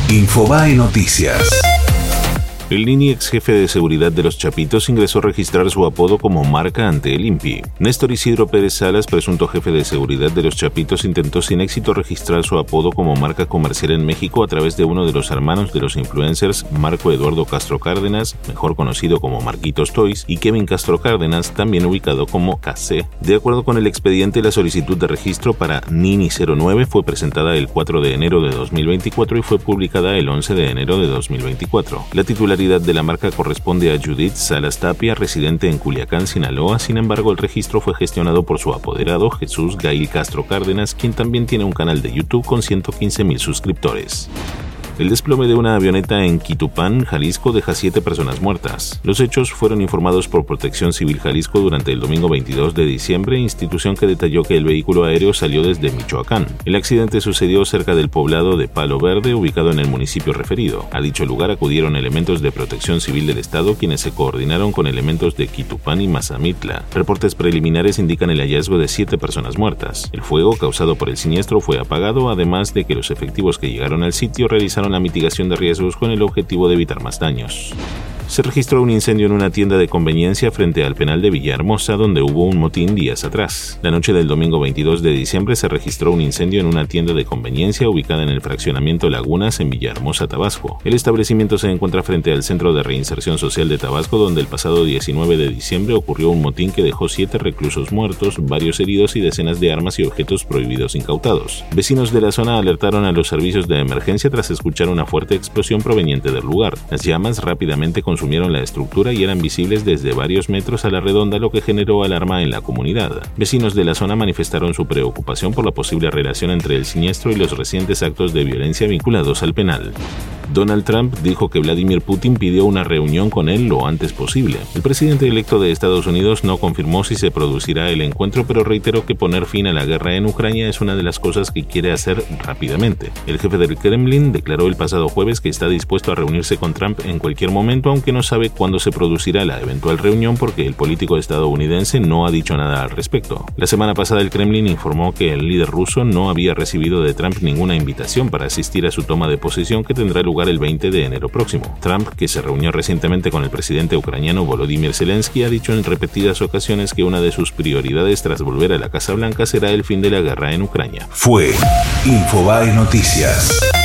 Infobae Noticias. El Nini, ex jefe de seguridad de los Chapitos, ingresó a registrar su apodo como marca ante el INPI. Néstor Isidro Pérez Salas, presunto jefe de seguridad de los Chapitos, intentó sin éxito registrar su apodo como marca comercial en México a través de uno de los hermanos de los influencers Marco Eduardo Castro Cárdenas, mejor conocido como Marquitos Toys, y Kevin Castro Cárdenas, también ubicado como KC. De acuerdo con el expediente, la solicitud de registro para Nini09 fue presentada el 4 de enero de 2024 y fue publicada el 11 de enero de 2024. La titularidad de la marca corresponde a Judith Salas Tapia, residente en Culiacán, Sinaloa. Sin embargo, el registro fue gestionado por su apoderado, Jesús Gail Castro Cárdenas, quien también tiene un canal de YouTube con 115,000 suscriptores. El desplome de una avioneta en Quitupán, Jalisco, deja 7 personas muertas. Los hechos fueron informados por Protección Civil Jalisco durante el domingo 22 de diciembre, institución que detalló que el vehículo aéreo salió desde Michoacán. El accidente sucedió cerca del poblado de Palo Verde, ubicado en el municipio referido. A dicho lugar acudieron elementos de Protección Civil del Estado, quienes se coordinaron con elementos de Quitupán y Mazamitla. Reportes preliminares indican el hallazgo de 7 personas muertas. El fuego causado por el siniestro fue apagado, además de que los efectivos que llegaron al sitio realizaron la mitigación de riesgos con el objetivo de evitar más daños. Se registró un incendio en una tienda de conveniencia frente al penal de Villahermosa, donde hubo un motín días atrás. La noche del domingo 22 de diciembre se registró un incendio en una tienda de conveniencia ubicada en el fraccionamiento Lagunas en Villahermosa, Tabasco. El establecimiento se encuentra frente al Centro de Reinserción Social de Tabasco, donde el pasado 19 de diciembre ocurrió un motín que dejó 7 reclusos muertos, varios heridos y decenas de armas y objetos prohibidos incautados. Vecinos de la zona alertaron a los servicios de emergencia tras escuchar una fuerte explosión proveniente del lugar. Las llamas rápidamente consumieron la estructura y eran visibles desde varios metros a la redonda, lo que generó alarma en la comunidad. Vecinos de la zona manifestaron su preocupación por la posible relación entre el siniestro y los recientes actos de violencia vinculados al penal. Donald Trump dijo que Vladimir Putin pidió una reunión con él lo antes posible. El presidente electo de Estados Unidos no confirmó si se producirá el encuentro, pero reiteró que poner fin a la guerra en Ucrania es una de las cosas que quiere hacer rápidamente. El jefe del Kremlin declaró el pasado jueves que está dispuesto a reunirse con Trump en cualquier momento, aunque no sabe cuándo se producirá la eventual reunión porque el político estadounidense no ha dicho nada al respecto. La semana pasada el Kremlin informó que el líder ruso no había recibido de Trump ninguna invitación para asistir a su toma de posesión que tendrá lugar el 20 de enero próximo. Trump, que se reunió recientemente con el presidente ucraniano Volodymyr Zelensky, ha dicho en repetidas ocasiones que una de sus prioridades tras volver a la Casa Blanca será el fin de la guerra en Ucrania. Fue Infobae Noticias.